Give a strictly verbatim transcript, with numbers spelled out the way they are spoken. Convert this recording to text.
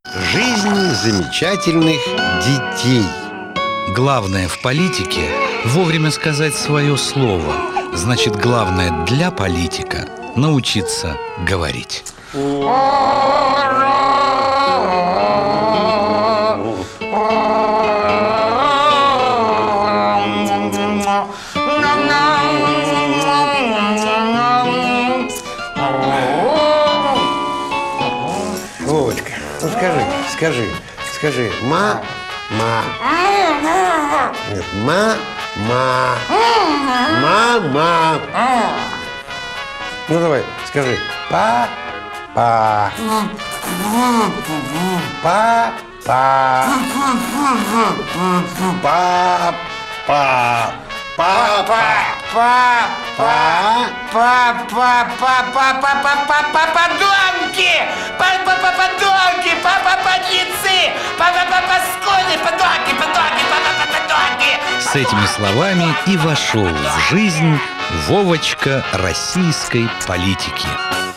Жизнь замечательных детей. Главное в политике – вовремя сказать свое слово. Значит, главное для политика – научиться говорить. Вовочка, ну скажи, скажи, скажи, ма, ма. Нет, ма, ма. Мама. Ну давай, скажи, па, па. Па, па. Па, па. Папа, папа, папа, папа, подонки, папа, подонки, папа, подлецы, папа, паскуды, подонки, подонки, папа, подонки. С этими словами и вошел в жизнь Вовочка российской политики.